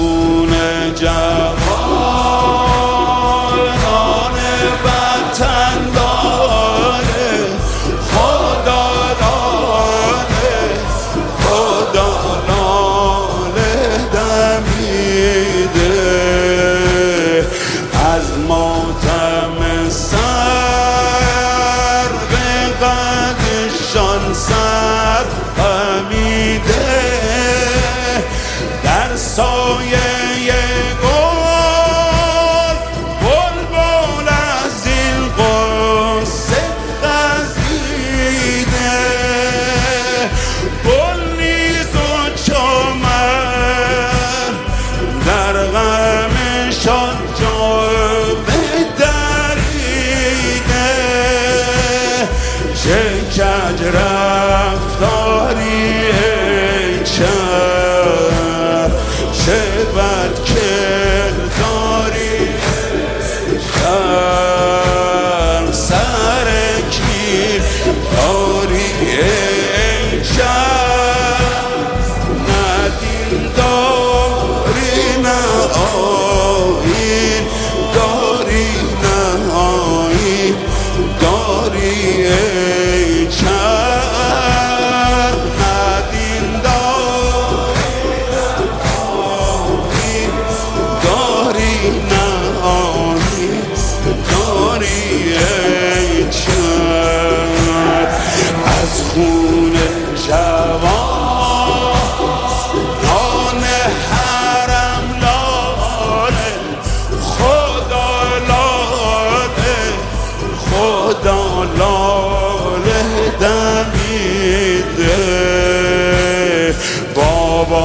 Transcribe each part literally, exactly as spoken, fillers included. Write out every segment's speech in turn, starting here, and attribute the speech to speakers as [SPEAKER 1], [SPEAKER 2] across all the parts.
[SPEAKER 1] خون جوانان وطن داره، خدا لاله خدا لاله دمیده، از ماتم سر به قدشان سر خمیده، در سایه گل بلبل از این قصه خزیده، گل نیز و چمن در غمشان جامه دریده، چه کج رفتاری ای شهر، چه بد کرداری ای شهر، سر کین داری ای شهر، نه دین داری نه آیین داری نه آیین داری ای شهر، نه دین داری داری نه آیین داری ای شهر، از خون جوانان حرم لاله خدا لاله خدا لاله دمیده، بابا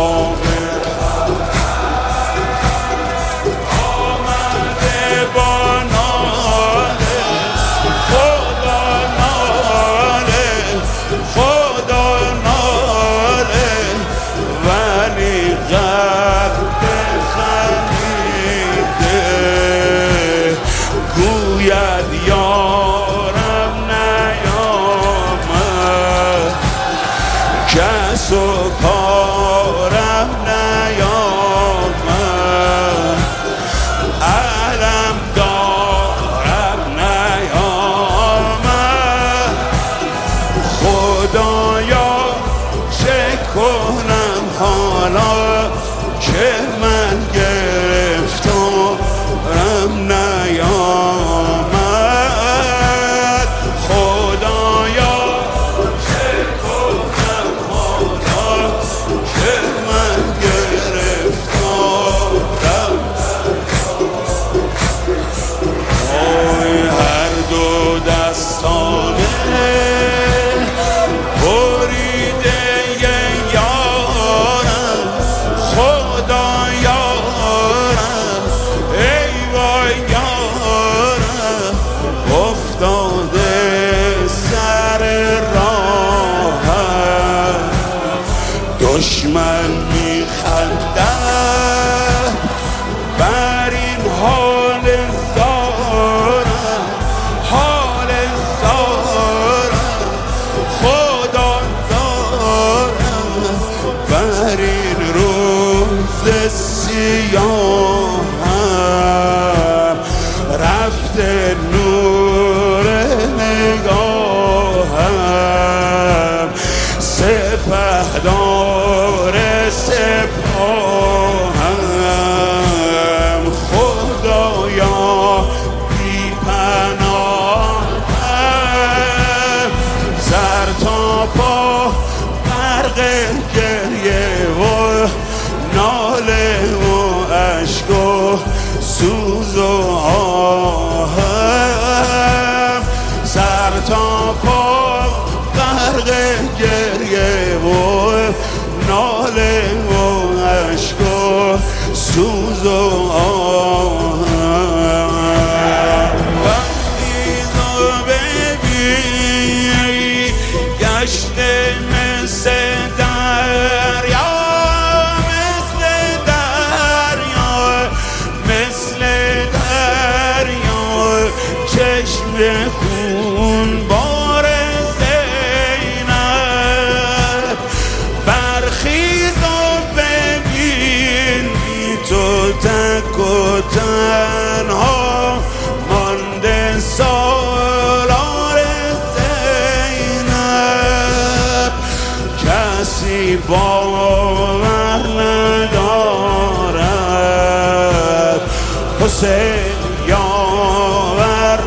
[SPEAKER 1] آمده با ناله خدا ناله خدا ناله، ولی قد خمیده، گوید یارم نیامد، کس و کارم نیامد، علم دارم نیامد، خدایا چه کنم حالا که من گرفتارم نیامد، خدایا چه کنم حالا که من گرفتارم، آی هر دو دستانه بریده یارم خدا یارم، ای وای یارم افتاده سر راهم، دشمن میخندد بر این حال زارم، حال زارم خدا زارم، بر این روز سیاهم، رفته نور نگاهم، سپهدار سپاهم، خدایا بی پناهم، سر تا پا غرق گریه و ناله و اشک و سوز و آهم، سر تا پا غرق گریه و ناله و اشک و سوز و آهم، وقتی تو ببینی گشته مثل دریا، مثل دریا مثل دریا، چشم خون بار زینب، برخیز و ببین بی تو تک و تنها مانده سالار زینب، کسی باور ندارد حسین یاور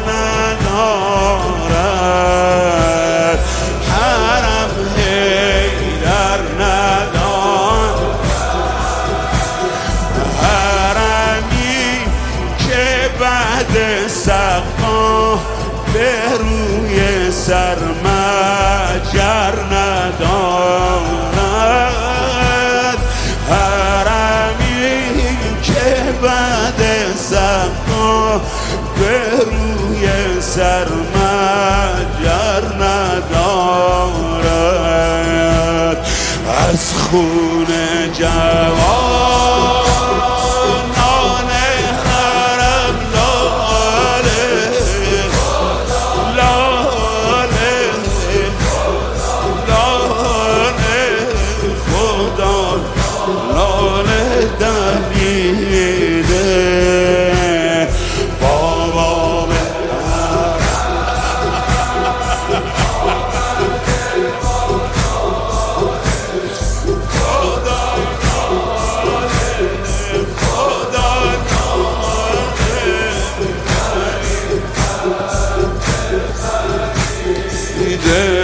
[SPEAKER 1] ندارد، حرم حیدر ندارد، حرمی که بعد سقا به روی سر مجر ندارد، حرمی که بعد سقا به روی سر مجر ندارد، از خون جوانان حرم لاله لاله لاله خدا لاله دمیده بابا de